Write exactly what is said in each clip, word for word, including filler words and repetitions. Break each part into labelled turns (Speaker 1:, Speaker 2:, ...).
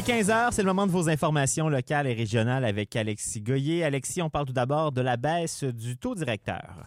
Speaker 1: est quinze heures, c'est le moment de vos informations locales et régionales avec Alexis Goyer. Alexis, on parle tout d'abord de la baisse du taux directeur.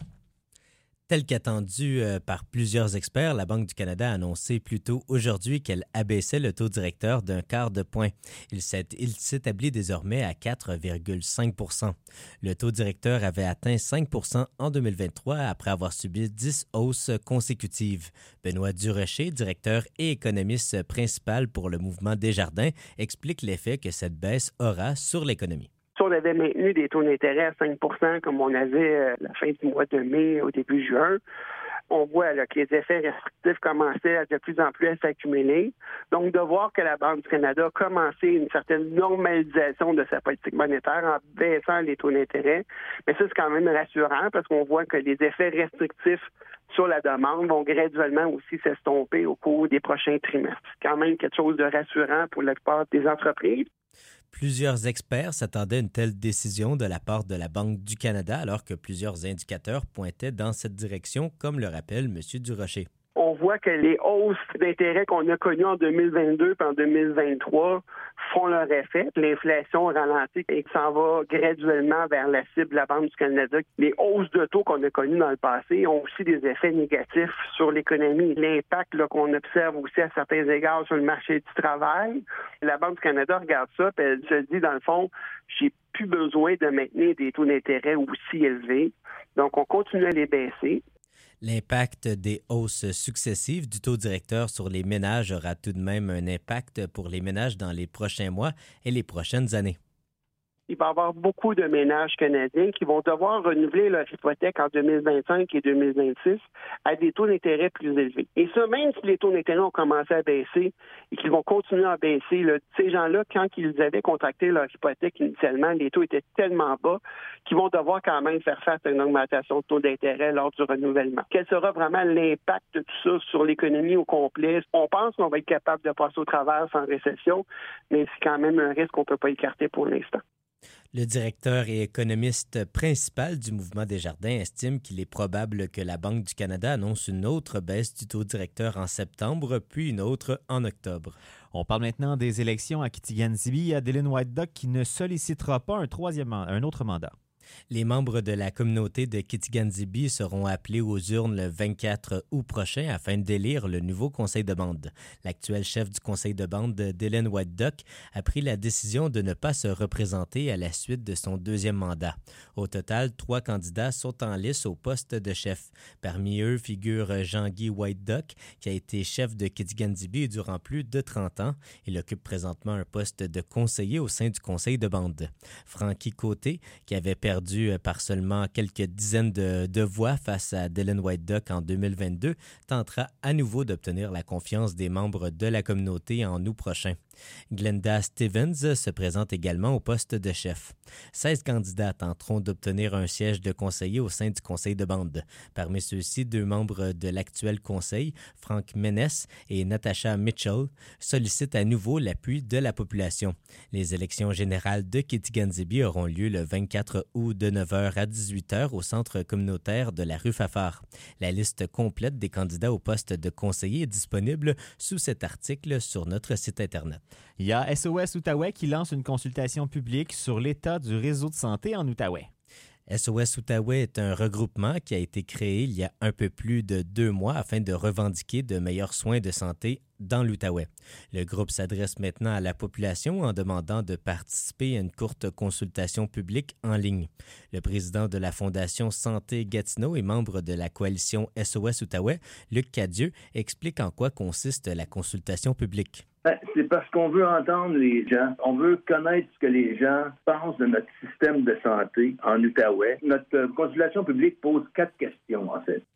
Speaker 2: Tel qu'attendu euh, par plusieurs experts, la Banque du Canada a annoncé plus tôt aujourd'hui qu'elle abaissait le taux directeur d'un quart de point. Il, s'est, il s'établit désormais à quatre virgule cinq pour cent. Le taux directeur avait atteint cinq pour cent en deux mille vingt-trois après avoir subi dix hausses consécutives. Benoît Durocher, directeur et économiste principal pour le mouvement Desjardins, explique l'effet que cette baisse aura sur l'économie.
Speaker 3: Si on avait maintenu des taux d'intérêt à cinq pour cent comme on avait à la fin du mois de mai au début juin, on voit là, que les effets restrictifs commençaient à de plus en plus à s'accumuler. Donc, de voir que la Banque du Canada a commencé une certaine normalisation de sa politique monétaire en baissant les taux d'intérêt, mais ça, c'est quand même rassurant parce qu'on voit que les effets restrictifs sur la demande vont graduellement aussi s'estomper au cours des prochains trimestres. C'est quand même quelque chose de rassurant pour la plupart des entreprises.
Speaker 2: Plusieurs experts s'attendaient à une telle décision de la part de la Banque du Canada alors que plusieurs indicateurs pointaient dans cette direction, comme le rappelle M. Durocher.
Speaker 3: On voit que les hausses d'intérêt qu'on a connues en deux mille vingt-deux et en deux mille vingt-trois font leur effet. L'inflation ralentit et s'en va graduellement vers la cible de la Banque du Canada. Les hausses de taux qu'on a connues dans le passé ont aussi des effets négatifs sur l'économie. L'impact là, qu'on observe aussi à certains égards sur le marché du travail. La Banque du Canada regarde ça et elle se dit, dans le fond, j'ai plus besoin de maintenir des taux d'intérêt aussi élevés. Donc, on continue à les baisser.
Speaker 2: L'impact des hausses successives du taux directeur sur les ménages aura tout de même un impact pour les ménages dans les prochains mois et les prochaines années.
Speaker 3: Il va y avoir beaucoup de ménages canadiens qui vont devoir renouveler leur hypothèque en deux mille vingt-cinq et deux mille vingt-six à des taux d'intérêt plus élevés. Et ça, même si les taux d'intérêt ont commencé à baisser et qu'ils vont continuer à baisser, là, ces gens-là, quand ils avaient contracté leur hypothèque initialement, les taux étaient tellement bas qu'ils vont devoir quand même faire face à une augmentation de taux d'intérêt lors du renouvellement. Quel sera vraiment l'impact de tout ça sur l'économie au complet? On pense qu'on va être capable de passer au travers sans récession, mais c'est quand même un risque qu'on ne peut pas écarter pour l'instant.
Speaker 2: Le directeur et économiste principal du mouvement Desjardins estime qu'il est probable que la Banque du Canada annonce une autre baisse du taux directeur en septembre, puis une autre en octobre.
Speaker 1: On parle maintenant des élections à Kitigan-Zibi. Il y a Dylan White Duck qui ne sollicitera pas un troisième, un autre mandat.
Speaker 2: Les membres de la communauté de Kitigan-Zibi seront appelés aux urnes le vingt-quatre août prochain afin d'élire le nouveau conseil de bande. L'actuel chef du conseil de bande, Dylan White Duck, a pris la décision de ne pas se représenter à la suite de son deuxième mandat. Au total, trois candidats sont en lice au poste de chef. Parmi eux figure Jean-Guy White Duck, qui a été chef de Kitigan-Zibi durant plus de trente ans. Il occupe présentement un poste de conseiller au sein du conseil de bande. Frankie Côté, qui avait perdu perdu par seulement quelques dizaines de, de voix face à Dylan White Duck en deux mille vingt-deux, tentera à nouveau d'obtenir la confiance des membres de la communauté en août prochain. Glenda Stevens se présente également au poste de chef. seize candidats tenteront d'obtenir un siège de conseiller au sein du conseil de bande. Parmi ceux-ci, deux membres de l'actuel conseil, Frank Ménès et Natasha Mitchell, sollicitent à nouveau l'appui de la population. Les élections générales de Kitigan-Zibi auront lieu le vingt-quatre août de neuf heures à dix-huit heures au centre communautaire de la rue Fafard. La liste complète des candidats au poste de conseiller est disponible sous cet article sur notre site Internet.
Speaker 1: Il y a S O S Outaouais qui lance une consultation publique sur l'état du réseau de santé en Outaouais.
Speaker 2: S O S Outaouais est un regroupement qui a été créé il y a un peu plus de deux mois afin de revendiquer de meilleurs soins de santé dans l'Outaouais. Le groupe s'adresse maintenant à la population en demandant de participer à une courte consultation publique en ligne. Le président de la Fondation Santé Gatineau et membre de la coalition S O S Outaouais, Luc Cadieux, explique en quoi consiste la consultation publique.
Speaker 4: C'est parce qu'on veut entendre les gens. On veut connaître ce que les gens pensent de notre système de santé en Outaouais. Notre consultation publique pose quatre questions, en fait.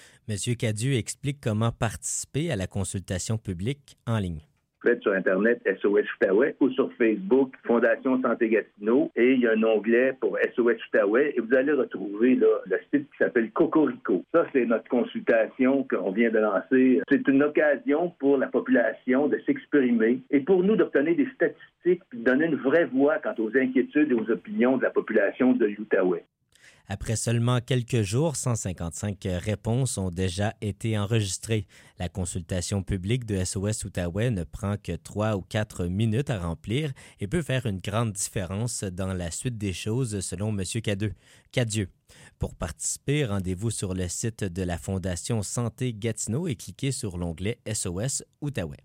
Speaker 2: M. Cadieux explique comment participer à la consultation publique en ligne.
Speaker 4: Faites sur Internet S O S Outaouais ou sur Facebook Fondation Santé Gatineau et il y a un onglet pour S O S Outaouais et vous allez retrouver là, le site qui s'appelle Cocorico. Ça, c'est notre consultation qu'on vient de lancer. C'est une occasion pour la population de s'exprimer et pour nous d'obtenir des statistiques et de donner une vraie voix quant aux inquiétudes et aux opinions de la population de l'Outaouais.
Speaker 2: Après seulement quelques jours, cent cinquante-cinq réponses ont déjà été enregistrées. La consultation publique de S O S Outaouais ne prend que trois ou quatre minutes à remplir et peut faire une grande différence dans la suite des choses, selon M. Cadieux. Pour participer, rendez-vous sur le site de la Fondation Santé Gatineau et cliquez sur l'onglet S O S Outaouais.